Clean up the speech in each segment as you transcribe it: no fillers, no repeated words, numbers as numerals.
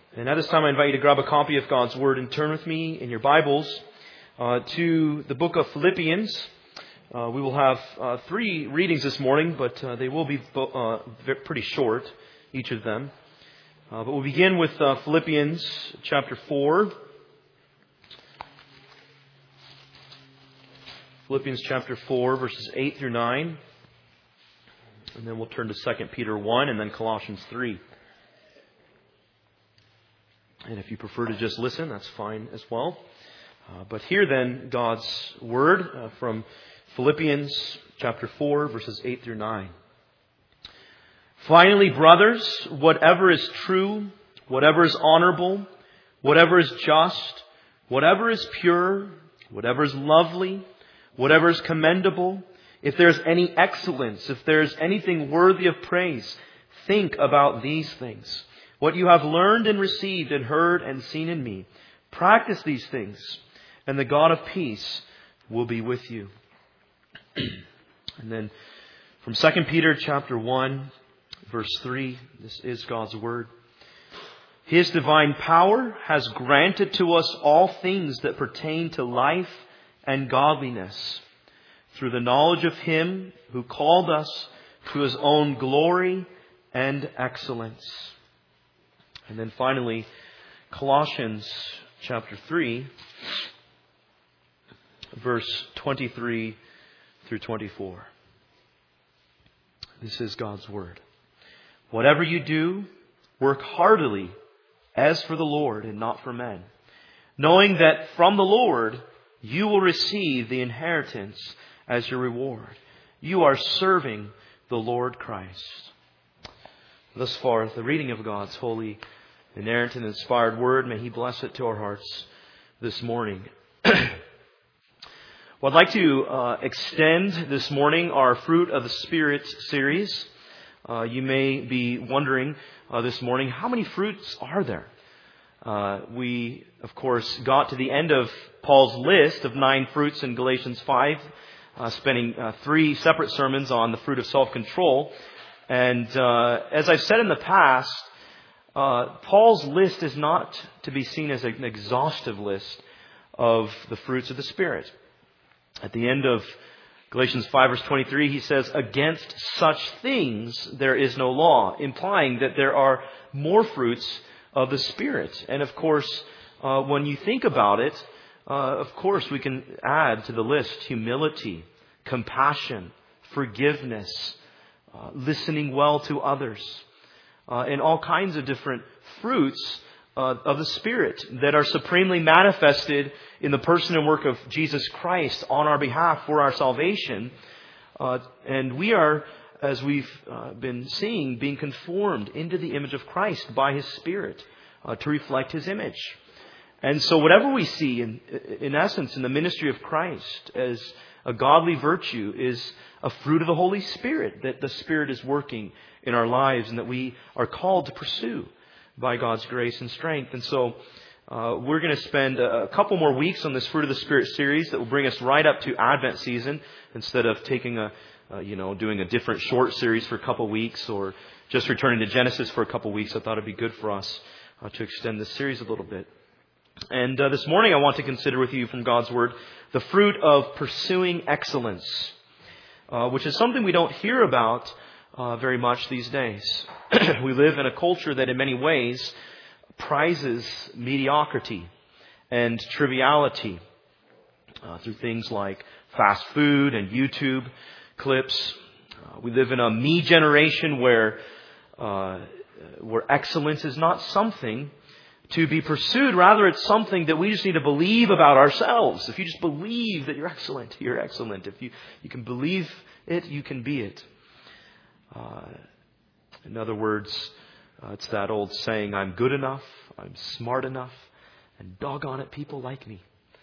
And at this time, I invite you to grab a copy of God's Word and turn with me in your Bibles to the book of Philippians. We will have 3 readings this morning, but they will be pretty short, each of them. But we'll begin with Philippians chapter 4. Philippians chapter 4, verses 8 through 9. And then we'll turn to 2 Peter 1 and then Colossians 3. And if you prefer to just listen, that's fine as well. But hear then God's Word from Philippians chapter 4, verses 8 through 9. Finally, brothers, whatever is true, whatever is honorable, whatever is just, whatever is pure, whatever is lovely, whatever is commendable, if there is any excellence, if there is anything worthy of praise, think about these things. What you have learned and received and heard and seen in me, practice these things, and the God of peace will be with you. And then from 2 Peter chapter 1, verse 3, this is God's Word. His divine power has granted to us all things that pertain to life and godliness, through the knowledge of Him who called us to His own glory and excellence. And then finally, Colossians chapter 3, verse 23 through 24. This is God's Word. Whatever you do, work heartily as for the Lord and not for men, knowing that from the Lord you will receive the inheritance as your reward. You are serving the Lord Christ. Thus far, the reading of God's holy, inerrant and inspired Word. May He bless it to our hearts this morning. Well, I'd like to extend this morning our Fruit of the Spirit series. You may be wondering this morning, how many fruits are there? We, of course, got to the end of Paul's list of 9 fruits in Galatians 5, spending 3 separate sermons on the fruit of self-control. And as I've said in the past, Paul's list is not to be seen as an exhaustive list of the fruits of the Spirit. At the end of Galatians 5 verse 23, he says, against such things there is no law, implying that there are more fruits of the Spirit. And of course, when you think about it, of course we can add to the list humility, compassion, forgiveness, listening well to others, and all kinds of different fruits of the Spirit that are supremely manifested in the person and work of Jesus Christ on our behalf for our salvation. And we are, as we've been seeing, being conformed into the image of Christ by His Spirit to reflect His image. And so whatever we see in essence in the ministry of Christ as a godly virtue is a fruit of the Holy Spirit that the Spirit is working in our lives and that we are called to pursue by God's grace and strength. And so we're going to spend a couple more weeks on this Fruit of the Spirit series that will bring us right up to Advent season instead of taking doing a different short series for a couple of weeks or just returning to Genesis for a couple of weeks. I thought it'd be good for us to extend this series a little bit. And this morning I want to consider with you from God's Word the fruit of pursuing excellence, which is something we don't hear about very much these days. We live in a culture that in many ways prizes mediocrity and triviality through things like fast food and YouTube clips. We live in a me generation where excellence is not something to be pursued. Rather, it's something that we just need to believe about ourselves. If you just believe that you're excellent, you're excellent. If you can believe it, you can be it. In other words, it's that old saying, I'm good enough, I'm smart enough, and doggone it, people like me.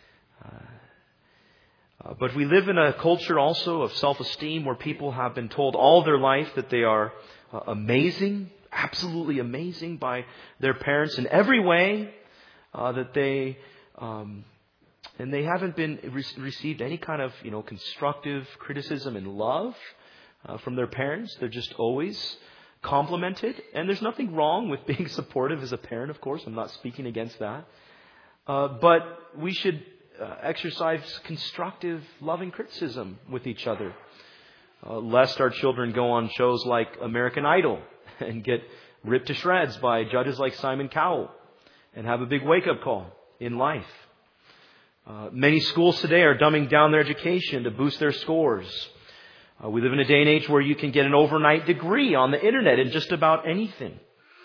But we live in a culture also of self-esteem where people have been told all their life that they are amazing, absolutely amazing by their parents in every way, that they and they haven't been received any kind of constructive criticism and love from their parents. They're just always complimented. And there's nothing wrong with being supportive as a parent, of course. I'm not speaking against that. But we should exercise constructive, loving criticism with each other, lest our children go on shows like American Idol and get ripped to shreds by judges like Simon Cowell and have a big wake-up call in life. Many schools today are dumbing down their education to boost their scores. We live in a day and age where you can get an overnight degree on the internet in just about anything.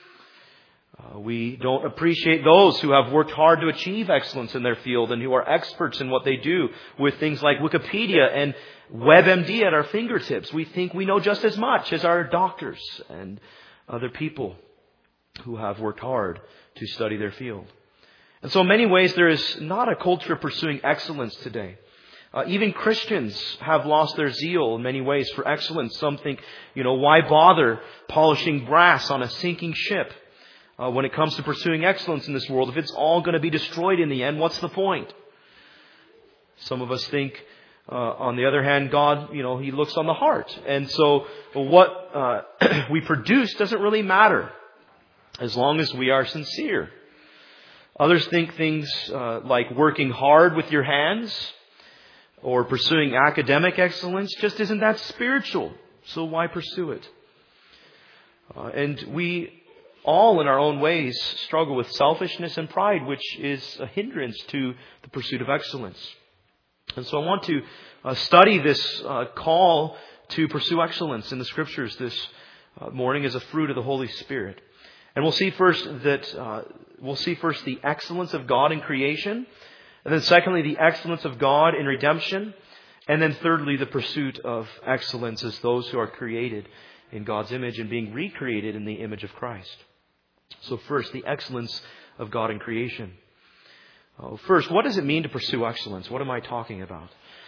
We don't appreciate those who have worked hard to achieve excellence in their field and who are experts in what they do with things like Wikipedia and WebMD at our fingertips. We think we know just as much as our doctors and other people who have worked hard to study their field. And so in many ways, there is not a culture of pursuing excellence today. Even Christians have lost their zeal in many ways for excellence. Some think, why bother polishing brass on a sinking ship? When it comes to pursuing excellence in this world, if it's all going to be destroyed in the end, what's the point? Some of us think, on the other hand, God, He looks on the heart. And so what we produce doesn't really matter as long as we are sincere. Others think things like working hard with your hands or pursuing academic excellence just isn't that spiritual. So why pursue it? And we all in our own ways struggle with selfishness and pride, which is a hindrance to the pursuit of excellence. And so I want to study this call to pursue excellence in the Scriptures this morning as a fruit of the Holy Spirit. And we'll see first the excellence of God in creation, and then secondly the excellence of God in redemption, and then thirdly the pursuit of excellence as those who are created in God's image and being recreated in the image of Christ. So first, the excellence of God in creation. First, what does it mean to pursue excellence? What am I talking about?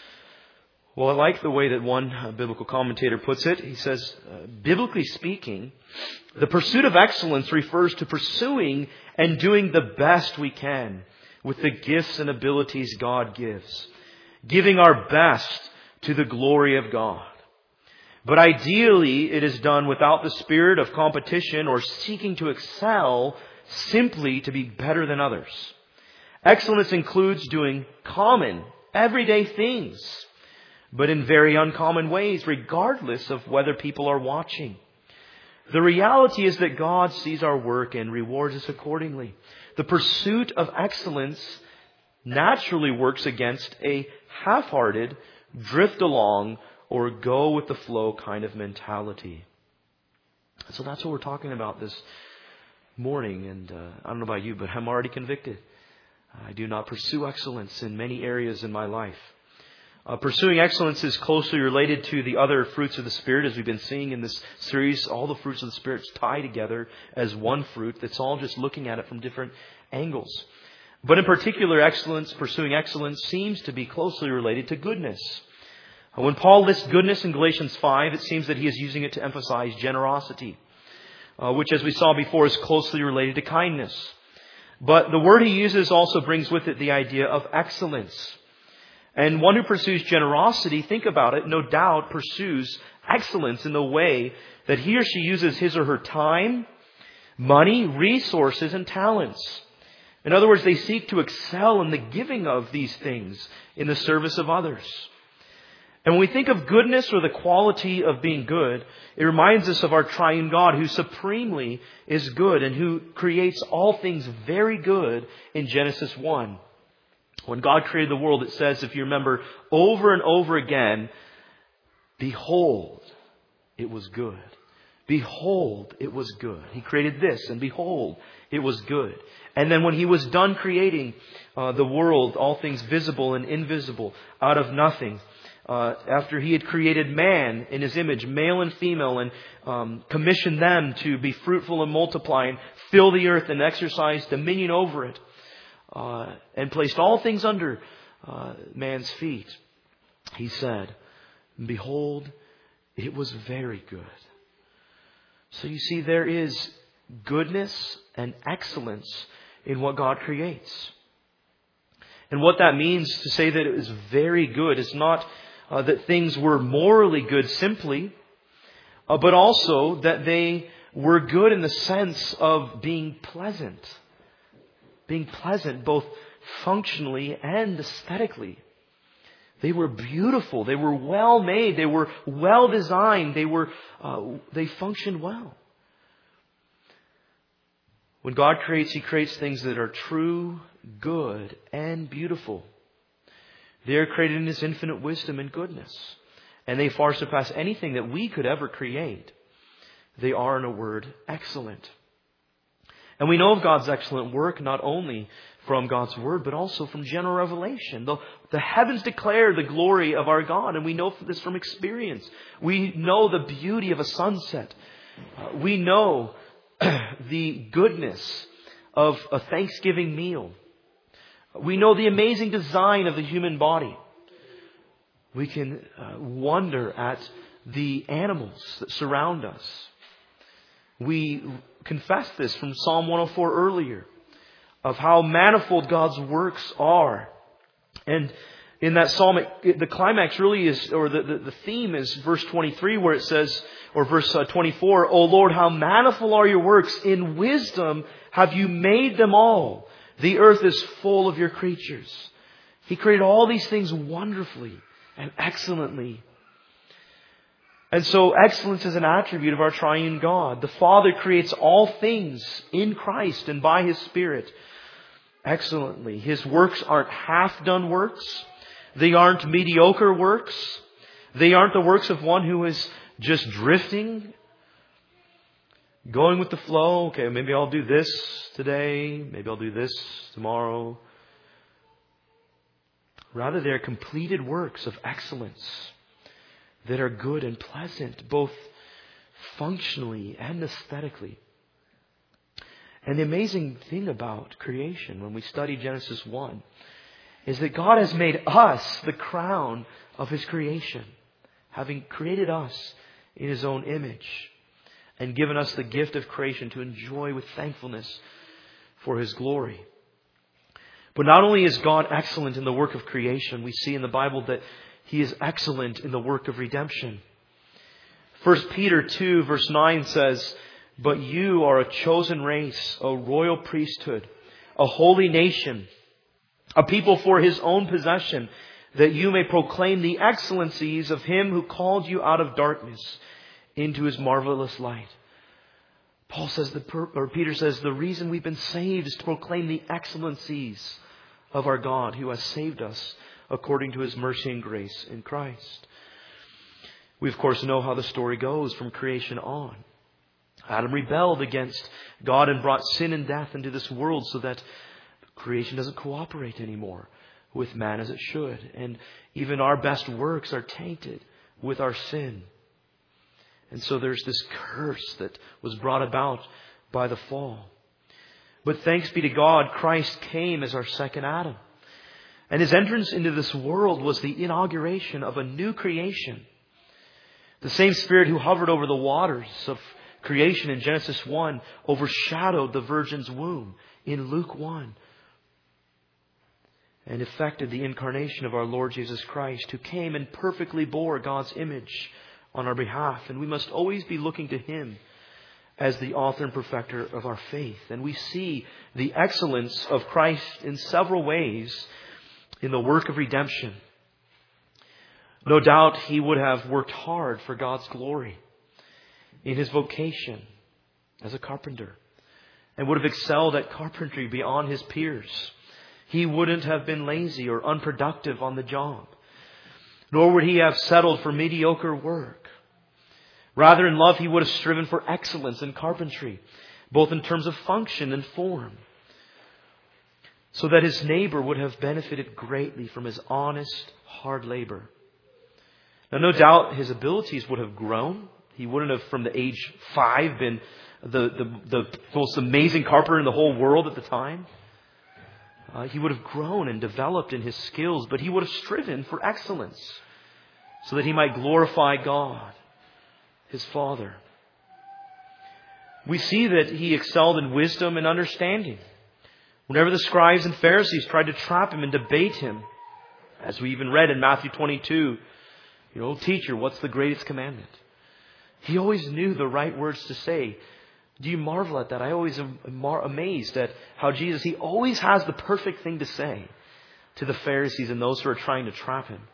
Well, I like the way that one biblical commentator puts it. He says, biblically speaking, the pursuit of excellence refers to pursuing and doing the best we can with the gifts and abilities God gives, giving our best to the glory of God. But ideally, it is done without the spirit of competition or seeking to excel simply to be better than others. Excellence includes doing common, everyday things, but in very uncommon ways, regardless of whether people are watching. The reality is that God sees our work and rewards us accordingly. The pursuit of excellence naturally works against a half-hearted, drift along, or go with the flow kind of mentality. So that's what we're talking about this morning. And I don't know about you, but I'm already convicted. I do not pursue excellence in many areas in my life. Pursuing excellence is closely related to the other fruits of the Spirit, as we've been seeing in this series. All the fruits of the Spirit tie together as one fruit that's all just looking at it from different angles. But in particular, pursuing excellence seems to be closely related to goodness. When Paul lists goodness in Galatians 5, it seems that he is using it to emphasize generosity, which, as we saw before, is closely related to kindness. But the word he uses also brings with it the idea of excellence. And one who pursues generosity, think about it, no doubt pursues excellence in the way that he or she uses his or her time, money, resources, and talents. In other words, they seek to excel in the giving of these things in the service of others. And when we think of goodness or the quality of being good, it reminds us of our triune God who supremely is good and who creates all things very good in Genesis 1. When God created the world, it says, if you remember, over and over again, behold, it was good. Behold, it was good. He created this, and behold, it was good. And then when he was done creating the world, all things visible and invisible, out of nothing, after he had created man in his image, male and female, and commissioned them to be fruitful and multiply and fill the earth and exercise dominion over it, and placed all things under man's feet, he said, behold, it was very good. So you see, there is goodness and excellence in what God creates. And what that means to say that it was very good is not that things were morally good simply, but also that they were good in the sense of being pleasant. Being pleasant both functionally and aesthetically. They were beautiful. They were well made. They were well designed. They functioned well. When God creates, He creates things that are true, good, and beautiful. They are created in His infinite wisdom and goodness. And they far surpass anything that we could ever create. They are, in a word, excellent. And we know of God's excellent work not only from God's Word, but also from general revelation. The heavens declare the glory of our God, and we know this from experience. We know the beauty of a sunset. We know the goodness of a Thanksgiving meal. We know the amazing design of the human body. We can wonder at the animals that surround us. We confess this from Psalm 104 earlier, of how manifold God's works are. And in that psalm, the climax really is, or the theme is verse 23, where it says, or verse 24, "O Lord, how manifold are your works! In wisdom have you made them all. The earth is full of your creatures." He created all these things wonderfully and excellently. And so excellence is an attribute of our triune God. The Father creates all things in Christ and by His Spirit excellently. His works aren't half-done works. They aren't mediocre works. They aren't the works of one who is just drifting, going with the flow. Okay, maybe I'll do this today. Maybe I'll do this tomorrow. Rather, they are completed works of excellence that are good and pleasant, both functionally and aesthetically. And the amazing thing about creation, when we study Genesis 1, is that God has made us the crown of His creation, having created us in His own image and given us the gift of creation to enjoy with thankfulness for His glory. But not only is God excellent in the work of creation, we see in the Bible that He is excellent in the work of redemption. 1 Peter 2 verse 9 says, "But you are a chosen race, a royal priesthood, a holy nation, a people for His own possession, that you may proclaim the excellencies of Him who called you out of darkness into His marvelous light." Peter says, the reason we've been saved is to proclaim the excellencies of our God who has saved us according to His mercy and grace in Christ. We, of course, know how the story goes from creation on. Adam rebelled against God and brought sin and death into this world so that creation doesn't cooperate anymore with man as it should. And even our best works are tainted with our sin. And so there's this curse that was brought about by the fall. But thanks be to God, Christ came as our second Adam. And His entrance into this world was the inauguration of a new creation. The same Spirit who hovered over the waters of creation in Genesis 1 overshadowed the virgin's womb in Luke 1 and effected the incarnation of our Lord Jesus Christ, who came and perfectly bore God's image on our behalf. And we must always be looking to Him as the author and perfecter of our faith. And we see the excellence of Christ in several ways in the work of redemption. No doubt He would have worked hard for God's glory in His vocation as a carpenter and would have excelled at carpentry beyond His peers. He wouldn't have been lazy or unproductive on the job, nor would He have settled for mediocre work. Rather, in love, He would have striven for excellence in carpentry, both in terms of function and form, so that His neighbor would have benefited greatly from His honest, hard labor. Now, no doubt His abilities would have grown. He wouldn't have, from the age 5, been the most amazing carpenter in the whole world at the time. He would have grown and developed in his skills, but he would have striven for excellence so that he might glorify God, His Father. We see that He excelled in wisdom and understanding. Whenever the scribes and Pharisees tried to trap Him and debate Him, as we even read in Matthew 22, "Teacher, what's the greatest commandment?" He always knew the right words to say Do you marvel at that? I always am amazed at how Jesus, He always has the perfect thing to say to the Pharisees and those who are trying to trap Him.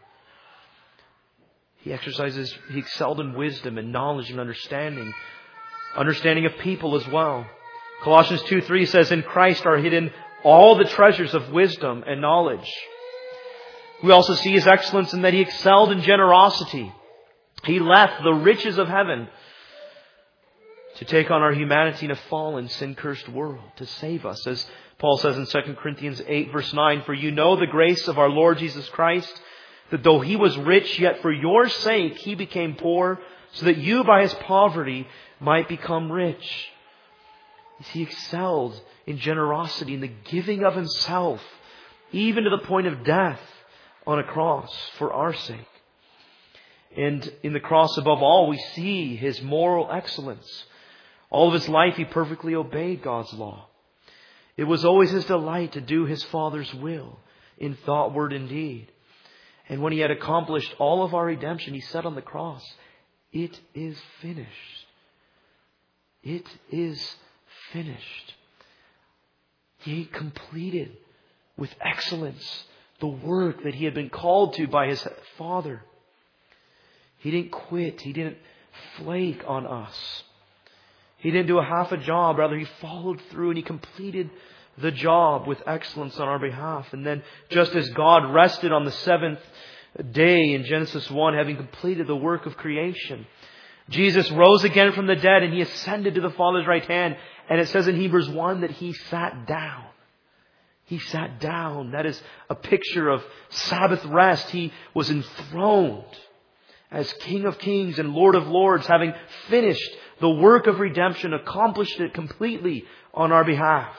He excelled in wisdom and knowledge and understanding of people as well. Colossians 2:3 says, in Christ are hidden all the treasures of wisdom and knowledge. We also see His excellence in that He excelled in generosity. He left the riches of heaven to take on our humanity in a fallen, sin-cursed world, to save us. As Paul says in 2 Corinthians 8, verse 9, for you know the grace of our Lord Jesus Christ, that though He was rich, yet for your sake He became poor, so that you by His poverty might become rich. He excelled in generosity, in the giving of Himself, even to the point of death on a cross for our sake. And in the cross above all, we see His moral excellence. All of His life He perfectly obeyed God's law. It was always His delight to do His Father's will in thought, word, and deed. And when He had accomplished all of our redemption, He said on the cross, it is finished. It is finished. He completed with excellence the work that He had been called to by His Father. He didn't quit. He didn't flake on us. He didn't do a half a job. Rather, He followed through and He completed the job with excellence on our behalf. And then just as God rested on the seventh day in Genesis 1, having completed the work of creation, Jesus rose again from the dead and He ascended to the Father's right hand. And it says in Hebrews 1 that He sat down. He sat down. That is a picture of Sabbath rest. He was enthroned as King of Kings and Lord of Lords, having finished the work of redemption, accomplished it completely on our behalf.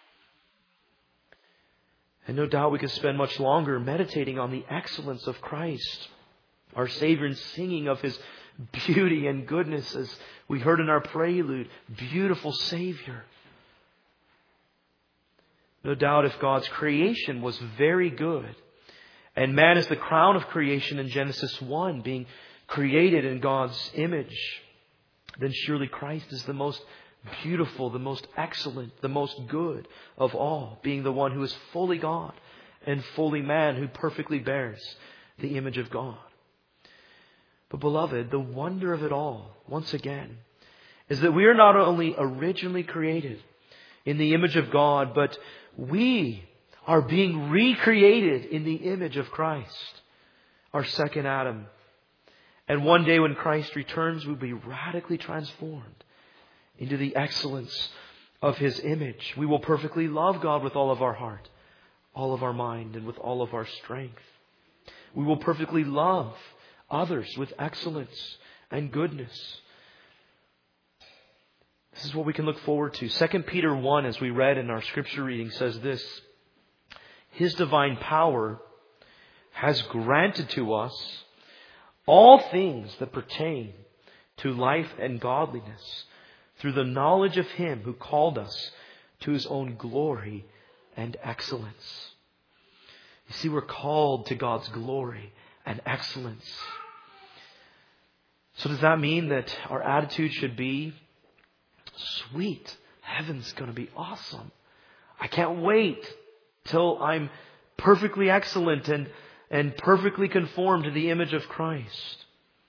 And no doubt we could spend much longer meditating on the excellence of Christ, our Savior, and singing of His beauty and goodness, as we heard in our prelude. Beautiful Savior. No doubt if God's creation was very good, and man is the crown of creation in Genesis 1, being created in God's image, then surely Christ is the most beautiful, the most excellent, the most good of all, being the one who is fully God and fully man, who perfectly bears the image of God. But beloved, the wonder of it all, once again, is that we are not only originally created in the image of God, but we are being recreated in the image of Christ, our second Adam. And one day when Christ returns, we'll be radically transformed into the excellence of His image. We will perfectly love God with all of our heart, all of our mind, and with all of our strength. We will perfectly love others with excellence and goodness. This is what we can look forward to. 2 Peter 1, as we read in our scripture reading, says this: His divine power has granted to us all things that pertain to life and godliness through the knowledge of Him who called us to His own glory and excellence. You see, we're called to God's glory and excellence. So does that mean that our attitude should be, sweet, heaven's going to be awesome. I can't wait till I'm perfectly excellent and perfectly conformed to the image of Christ.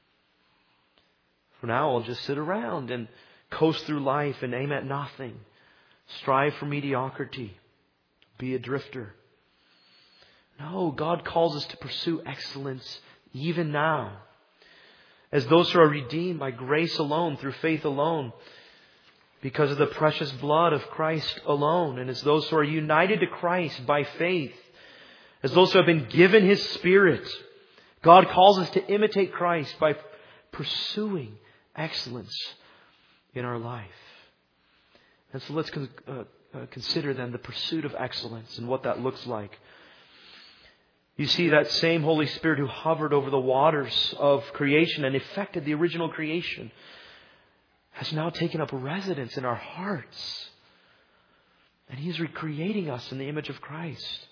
For now, I'll just sit around and coast through life and aim at nothing. Strive for mediocrity. Be a drifter. No, God calls us to pursue excellence even now. As those who are redeemed by grace alone, through faith alone, because of the precious blood of Christ alone, and as those who are united to Christ by faith, as those who have been given His Spirit, God calls us to imitate Christ by pursuing excellence in our life. And so let's consider then the pursuit of excellence and what that looks like. You see, that same Holy Spirit who hovered over the waters of creation and effected the original creation has now taken up residence in our hearts. And He's recreating us in the image of Christ.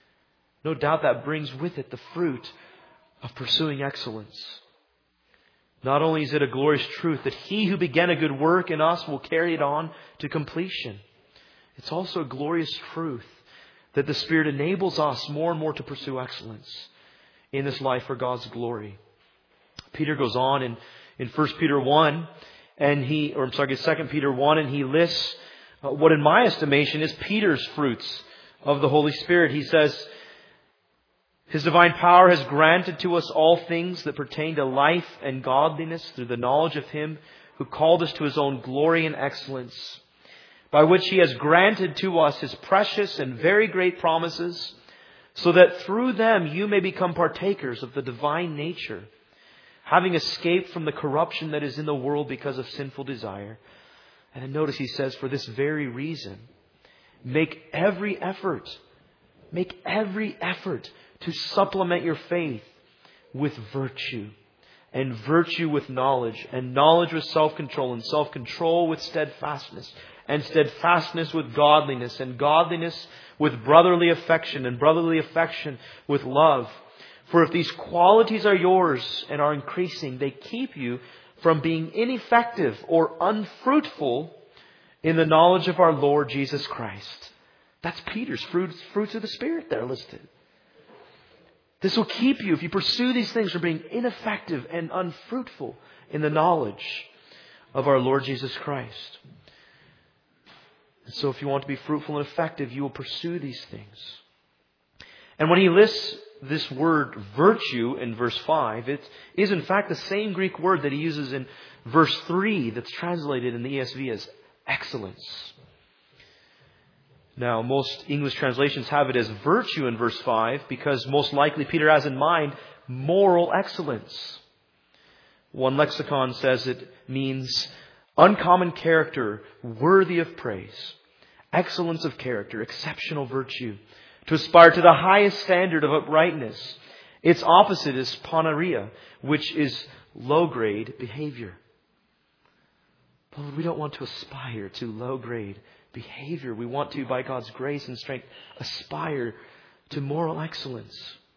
No doubt that brings with it the fruit of pursuing excellence. Not only is it a glorious truth that He who began a good work in us will carry it on to completion, it's also a glorious truth that the Spirit enables us more and more to pursue excellence in this life for God's glory. Peter goes on in 1 Peter 1, and 2 Peter 1, and he lists what in my estimation is Peter's fruits of the Holy Spirit. He says, His divine power has granted to us all things that pertain to life and godliness through the knowledge of Him who called us to His own glory and excellence, by which He has granted to us His precious and very great promises, so that through them you may become partakers of the divine nature, having escaped from the corruption that is in the world because of sinful desire. And then notice he says, for this very reason, make every effort to supplement your faith with virtue, and virtue with knowledge, and knowledge with self-control, and self-control with steadfastness, and steadfastness with godliness, and godliness with brotherly affection, and brotherly affection with love. For if these qualities are yours and are increasing, they keep you from being ineffective or unfruitful in the knowledge of our Lord Jesus Christ. That's Peter's fruits of the Spirit there listed. This will keep you, if you pursue these things, from being ineffective and unfruitful in the knowledge of our Lord Jesus Christ. And so if you want to be fruitful and effective, you will pursue these things. And when he lists this word virtue in verse 5, it is in fact the same Greek word that he uses in verse 3 that's translated in the ESV as excellence. Now, most English translations have it as virtue in verse 5 because most likely Peter has in mind moral excellence. One lexicon says it means uncommon character, worthy of praise, excellence of character, exceptional virtue, to aspire to the highest standard of uprightness. Its opposite is poneria, which is low-grade behavior. But we don't want to aspire to low-grade behavior. We want to, by God's grace and strength, aspire to moral excellence.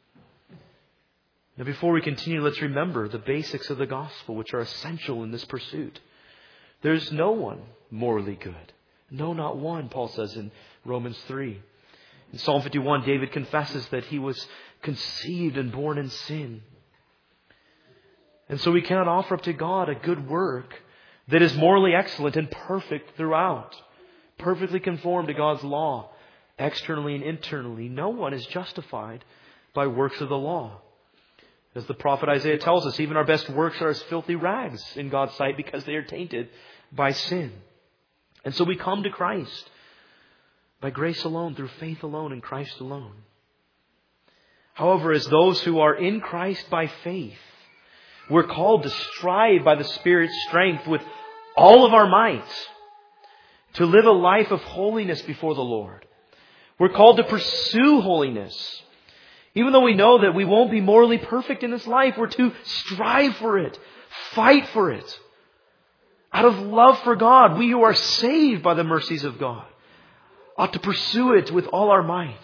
Now, before we continue, let's remember the basics of the gospel, which are essential in this pursuit. There's no one morally good. No, not one, Paul says in Romans 3. In Psalm 51, David confesses that he was conceived and born in sin. And so we cannot offer up to God a good work that is morally excellent and perfect throughout, perfectly conformed to God's law, externally and internally. No one is justified by works of the law. As the prophet Isaiah tells us, even our best works are as filthy rags in God's sight because they are tainted by sin. And so we come to Christ by grace alone, through faith alone, in Christ alone. However, as those who are in Christ by faith, we're called to strive by the Spirit's strength with all of our might to live a life of holiness before the Lord. We're called to pursue holiness. Even though we know that we won't be morally perfect in this life, we're to strive for it, fight for it. Out of love for God, we who are saved by the mercies of God ought to pursue it with all our might.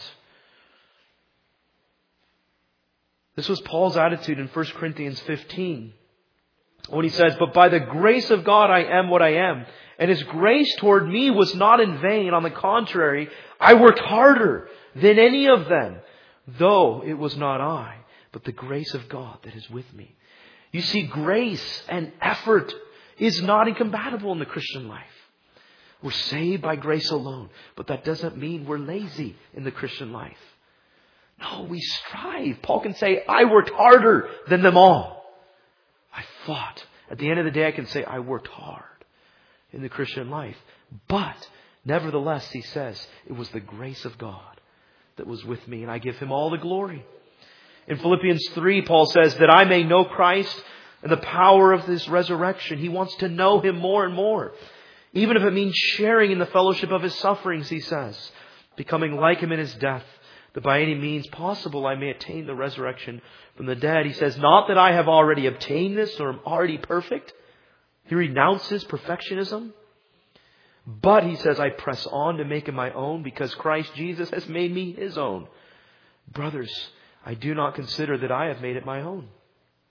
This was Paul's attitude in 1 Corinthians 15 when he says, "But by the grace of God I am what I am, and His grace toward me was not in vain. On the contrary, I worked harder than any of them, though it was not I, but the grace of God that is with me." You see, grace and effort is not incompatible in the Christian life. We're saved by grace alone, but that doesn't mean we're lazy in the Christian life. No, we strive. Paul can say, I worked harder than them all. I fought. At the end of the day, I can say, I worked hard in the Christian life. But, nevertheless, he says, it was the grace of God that was with me, and I give Him all the glory. In Philippians 3, Paul says, that I may know Christ and the power of His resurrection. He wants to know Him more and more. Even if it means sharing in the fellowship of His sufferings, he says, becoming like Him in His death, that by any means possible I may attain the resurrection from the dead. He says, not that I have already obtained this or am already perfect. He renounces perfectionism. But, he says, I press on to make Him my own because Christ Jesus has made me His own. Brothers, I do not consider that I have made it my own.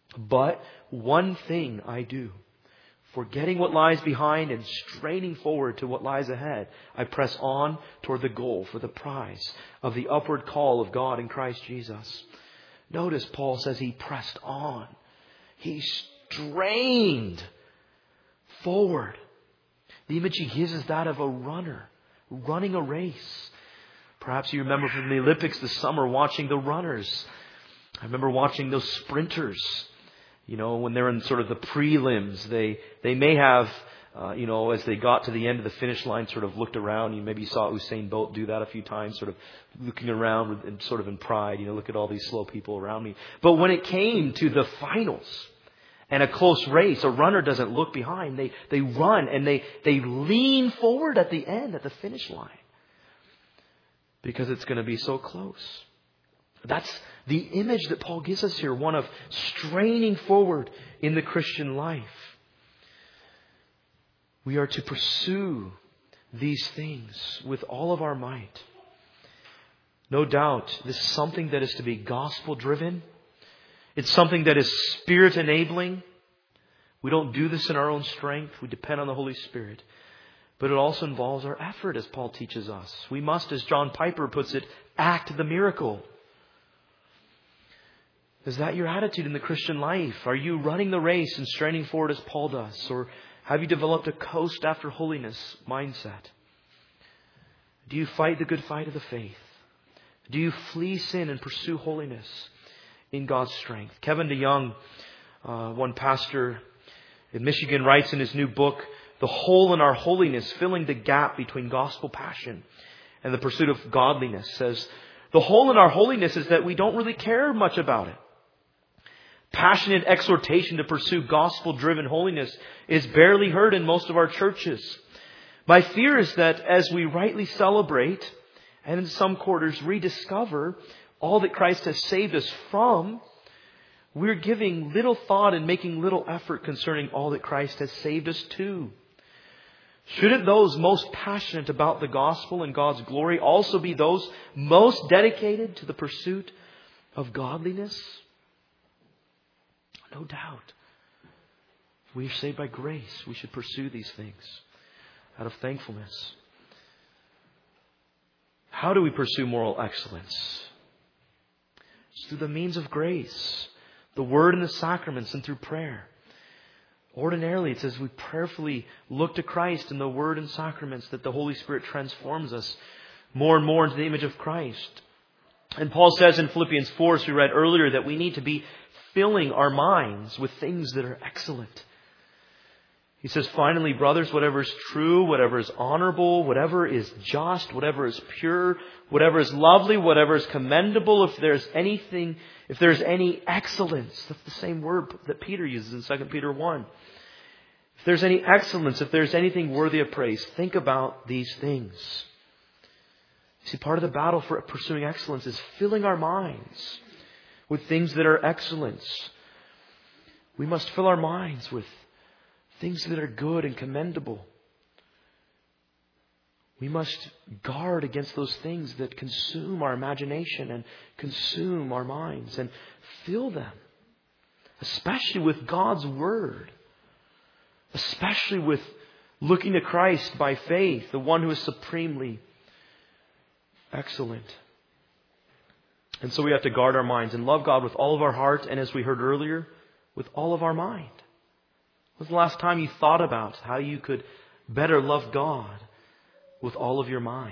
But one thing I do, forgetting what lies behind and straining forward to what lies ahead, I press on toward the goal for the prize of the upward call of God in Christ Jesus. Notice Paul says he pressed on. He strained forward. The image he gives is that of a runner running a race. Perhaps you remember from the Olympics this summer watching the runners. I remember watching those sprinters. When they're in sort of the prelims, they may have, as they got to the end of the finish line, sort of looked around. You maybe saw Usain Bolt do that a few times, sort of looking around and sort of in pride. Look at all these slow people around me. But when it came to the finals and a close race, a runner doesn't look behind. They run and they lean forward at the end, at the finish line, because it's going to be so close. That's the image that Paul gives us here, one of straining forward in the Christian life. We are to pursue these things with all of our might. No doubt, this is something that is to be gospel-driven. It's something that is Spirit-enabling. We don't do this in our own strength. We depend on the Holy Spirit. But it also involves our effort, as Paul teaches us. We must, as John Piper puts it, act the miracle. Is that your attitude in the Christian life? Are you running the race and straining forward as Paul does? Or have you developed a coast after holiness mindset? Do you fight the good fight of the faith? Do you flee sin and pursue holiness in God's strength? Kevin DeYoung, one pastor in Michigan, writes in his new book, The Hole in Our Holiness, Filling the Gap Between Gospel Passion and the Pursuit of Godliness, says, the hole in our holiness is that we don't really care much about it. Passionate exhortation to pursue gospel-driven holiness is barely heard in most of our churches. My fear is that as we rightly celebrate, and in some quarters rediscover all that Christ has saved us from, we're giving little thought and making little effort concerning all that Christ has saved us to. Shouldn't those most passionate about the gospel and God's glory also be those most dedicated to the pursuit of godliness? No doubt. If we are saved by grace, we should pursue these things out of thankfulness. How do we pursue moral excellence? It's through the means of grace, the Word and the sacraments, and through prayer. Ordinarily, it's as we prayerfully look to Christ in the Word and sacraments that the Holy Spirit transforms us more and more into the image of Christ. And Paul says in Philippians 4, as we read earlier, that we need to be filling our minds with things that are excellent. He says, finally, brothers, whatever is true, whatever is honorable, whatever is just, whatever is pure, whatever is lovely, whatever is commendable, if there's any excellence, that's the same word that Peter uses in 2 Peter 1. If there's any excellence, if there's anything worthy of praise, think about these things. See, part of the battle for pursuing excellence is filling our minds with things that are excellence. We must fill our minds with things that are good and commendable. We must guard against those things that consume our imagination and consume our minds, and fill them, especially with God's Word, especially with looking to Christ by faith, the one who is supremely excellent. And so we have to guard our minds and love God with all of our heart, and as we heard earlier, with all of our mind. When was the last time you thought about how you could better love God with all of your mind?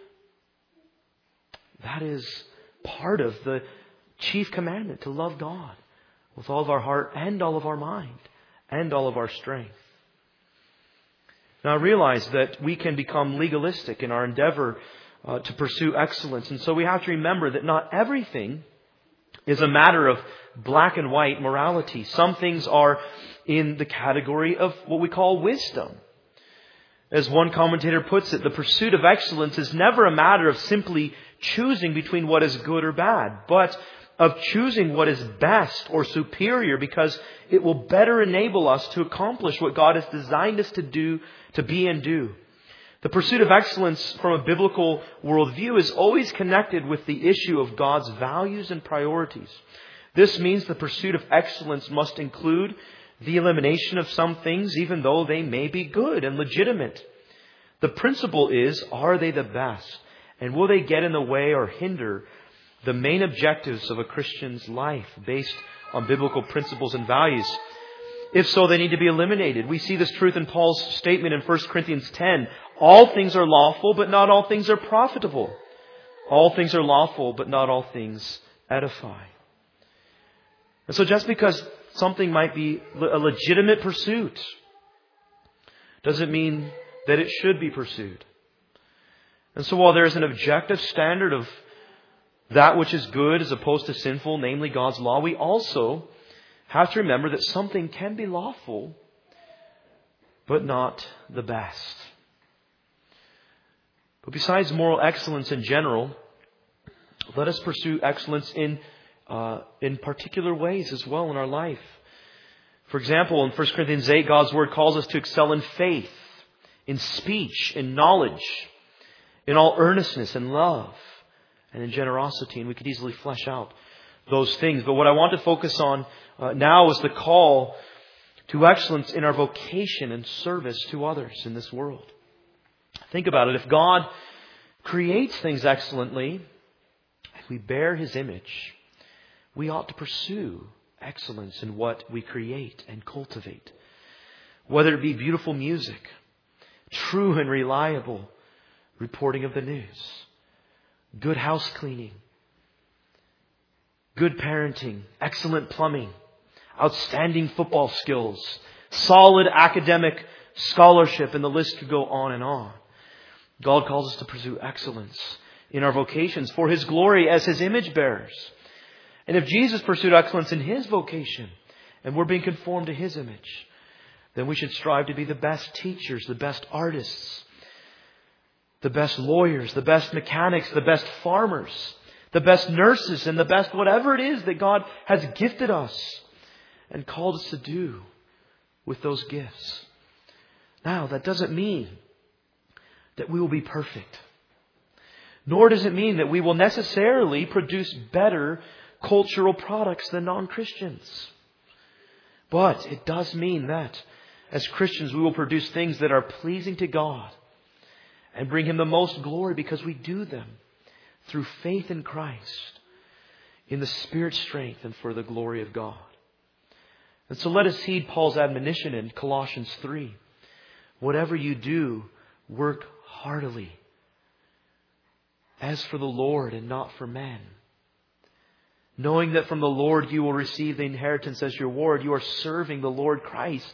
That is part of the chief commandment, to love God with all of our heart and all of our mind and all of our strength. Now I realize that we can become legalistic in our endeavor to pursue excellence. And so we have to remember that not everything is a matter of black and white morality. Some things are in the category of what we call wisdom. As one commentator puts it, the pursuit of excellence is never a matter of simply choosing between what is good or bad, but of choosing what is best or superior, because it will better enable us to accomplish what God has designed us to do, to be and do. The pursuit of excellence from a biblical worldview is always connected with the issue of God's values and priorities. This means the pursuit of excellence must include the elimination of some things, even though they may be good and legitimate. The principle is, are they the best? And will they get in the way or hinder the main objectives of a Christian's life based on biblical principles and values? If so, they need to be eliminated. We see this truth in Paul's statement in 1 Corinthians 10. All things are lawful, but not all things are profitable. All things are lawful, but not all things edify. And so just because something might be a legitimate pursuit doesn't mean that it should be pursued. And so while there is an objective standard of that which is good as opposed to sinful, namely God's law, we also have to remember that something can be lawful, but not the best. But besides moral excellence in general, let us pursue excellence in particular ways as well in our life. For example, in 1 Corinthians 8, God's Word calls us to excel in faith, in speech, in knowledge, in all earnestness and love, and in generosity. And we could easily flesh out those things. But what I want to focus on now is the call to excellence in our vocation and service to others in this world. Think about it. If God creates things excellently, and we bear His image, we ought to pursue excellence in what we create and cultivate. Whether it be beautiful music, true and reliable reporting of the news, good house cleaning, good parenting, excellent plumbing, outstanding football skills, solid academic scholarship, and the list could go on and on. God calls us to pursue excellence in our vocations for His glory as His image bearers. And if Jesus pursued excellence in His vocation, and we're being conformed to His image, then we should strive to be the best teachers, the best artists, the best lawyers, the best mechanics, the best farmers, the best nurses, and the best whatever it is that God has gifted us and called us to do with those gifts. Now, that doesn't mean that we will be perfect. Nor does it mean that we will necessarily produce better cultural products than non-Christians. But it does mean that as Christians we will produce things that are pleasing to God and bring Him the most glory because we do them through faith in Christ, in the Spirit's strength and for the glory of God. And so let us heed Paul's admonition in Colossians 3. Whatever you do, work heartily, as for the Lord and not for men, knowing that from the Lord you will receive the inheritance as your reward. You are serving the Lord Christ.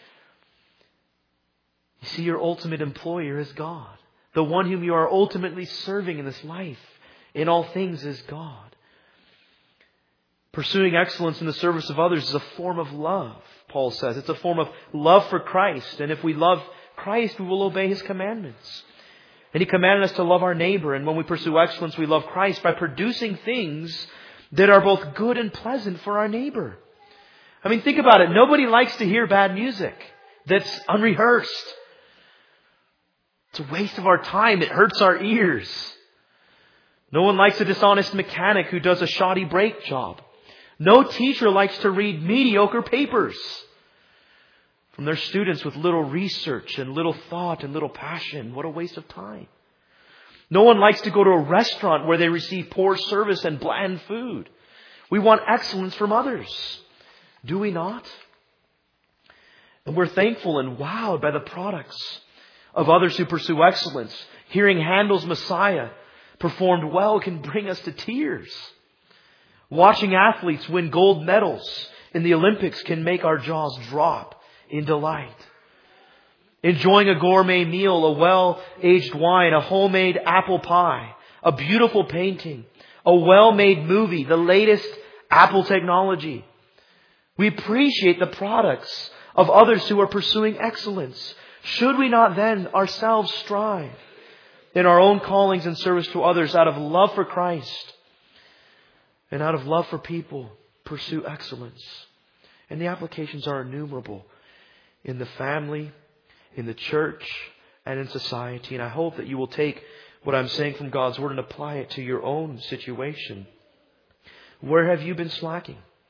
You see, your ultimate employer is God. The one whom you are ultimately serving in this life, in all things, is God. Pursuing excellence in the service of others is a form of love, Paul says. It's a form of love for Christ. And if we love Christ, we will obey His commandments. And He commanded us to love our neighbor. And when we pursue excellence, we love Christ by producing things that are both good and pleasant for our neighbor. I mean, think about it. Nobody likes to hear bad music that's unrehearsed. It's a waste of our time. It hurts our ears. No one likes a dishonest mechanic who does a shoddy brake job. No teacher likes to read mediocre papers from their students with little research and little thought and little passion. What a waste of time. No one likes to go to a restaurant where they receive poor service and bland food. We want excellence from others. Do we not? And we're thankful and wowed by the products of others who pursue excellence. Hearing Handel's Messiah performed well can bring us to tears. Watching athletes win gold medals in the Olympics can make our jaws drop in delight. Enjoying a gourmet meal, a well-aged wine, a homemade apple pie, a beautiful painting, a well-made movie, the latest Apple technology. We appreciate the products of others who are pursuing excellence. Should we not then ourselves strive in our own callings and service to others out of love for Christ and out of love for people, pursue excellence? And the applications are innumerable in the family, in the church, and in society. And I hope that you will take what I'm saying from God's Word and apply it to your own situation. Where have you been slacking?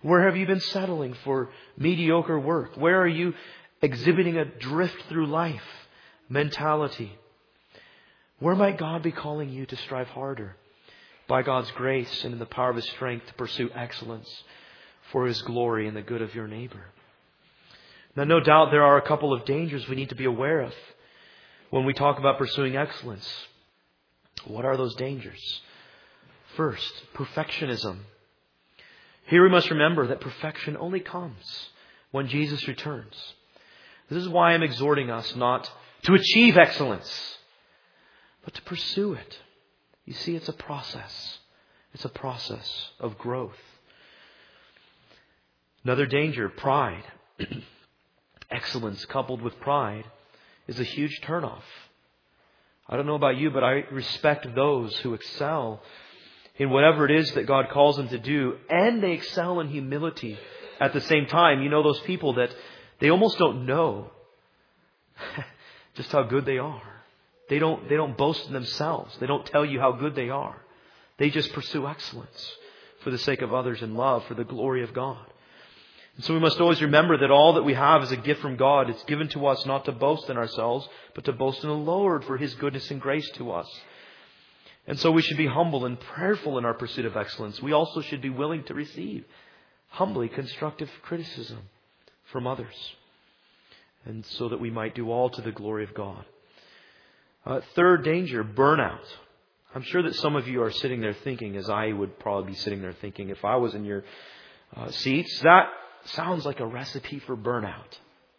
Where have you been settling for mediocre work? Where are you exhibiting a drift through life mentality? Where might God be calling you to strive harder by God's grace and in the power of His strength to pursue excellence for His glory and the good of your neighbor? Now, no doubt there are a couple of dangers we need to be aware of when we talk about pursuing excellence. What are those dangers? First, perfectionism. Here we must remember that perfection only comes when Jesus returns. This is why I'm exhorting us not to achieve excellence, but to pursue it. You see, it's a process. It's a process of growth. Another danger, pride. Excellence coupled with pride is a huge turnoff. I don't know about you, but I respect those who excel in whatever it is that God calls them to do, and they excel in humility at the same time. You know those people that they almost don't know just how good they are. They don't boast in themselves. They don't tell you how good they are. They just pursue excellence for the sake of others and love for the glory of God. And so we must always remember that all that we have is a gift from God. It's given to us not to boast in ourselves, but to boast in the Lord for His goodness and grace to us. And so we should be humble and prayerful in our pursuit of excellence. We also should be willing to receive humbly constructive criticism from others, and so that we might do all to the glory of God. Third danger, burnout. I'm sure that some of you are sitting there thinking, as I would probably be sitting there thinking if I was in your seats, that sounds like a recipe for burnout.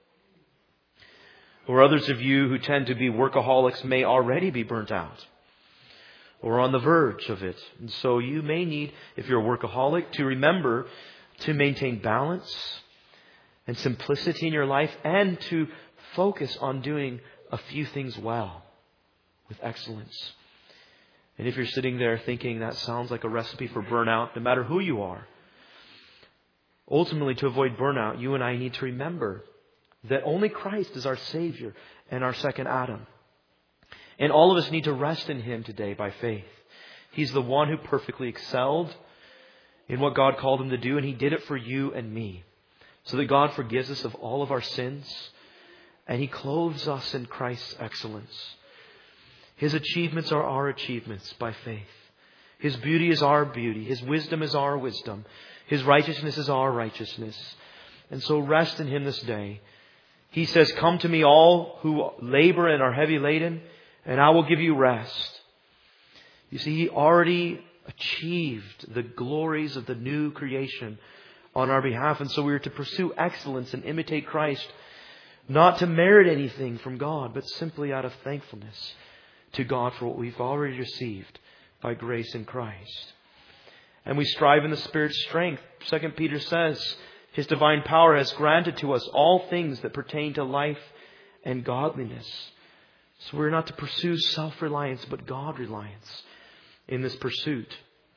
Or others of you who tend to be workaholics may already be burnt out or on the verge of it. And so you may need, if you're a workaholic, to remember to maintain balance and simplicity in your life and to focus on doing a few things well with excellence. And if you're sitting there thinking that sounds like a recipe for burnout, no matter who you are, ultimately to avoid burnout, you and I need to remember that only Christ is our Savior and our second Adam. And all of us need to rest in Him today by faith. He's the one who perfectly excelled in what God called Him to do, and He did it for you and me, so that God forgives us of all of our sins, and He clothes us in Christ's excellence. His achievements are our achievements by faith. His beauty is our beauty. His wisdom is our wisdom. His righteousness is our righteousness. And so rest in Him this day. He says, "Come to me all who labor and are heavy laden, and I will give you rest." You see, He already achieved the glories of the new creation on our behalf. And so we are to pursue excellence and imitate Christ, not to merit anything from God, but simply out of thankfulness to God for what we've already received by grace in Christ. And we strive in the Spirit's strength. 2 Peter says, His divine power has granted to us all things that pertain to life and godliness. So we're not to pursue self-reliance, but God-reliance in this pursuit.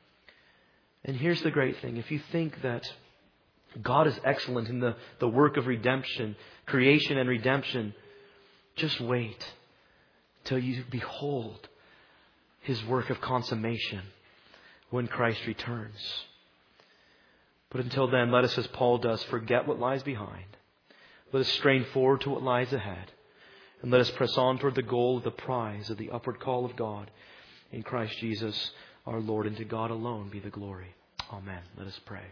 And here's the great thing. If you think that God is excellent in the work of redemption, creation and redemption, just wait till you behold His work of consummation when Christ returns. But until then, let us, as Paul does, forget what lies behind. Let us strain forward to what lies ahead. And let us press on toward the goal of the prize of the upward call of God in Christ Jesus our Lord. And to God alone be the glory. Amen. Let us pray.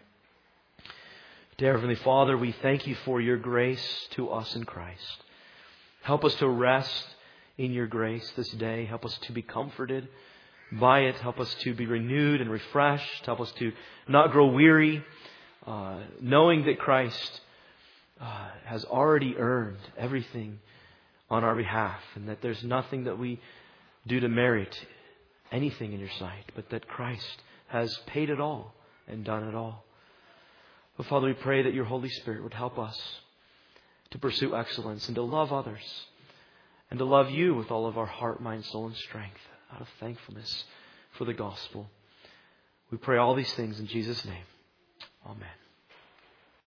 Dear Heavenly Father, we thank You for Your grace to us in Christ. Help us to rest in Your grace this day. Help us to be comforted by it. Help us to be renewed and refreshed. Help us to not grow weary, knowing that Christ has already earned everything on our behalf, and that there's nothing that we do to merit anything in Your sight, but that Christ has paid it all and done it all. But Father, we pray that Your Holy Spirit would help us to pursue excellence and to love others and to love You with all of our heart, mind, soul, and strength out of thankfulness for the gospel. We pray all these things in Jesus' name. Amen.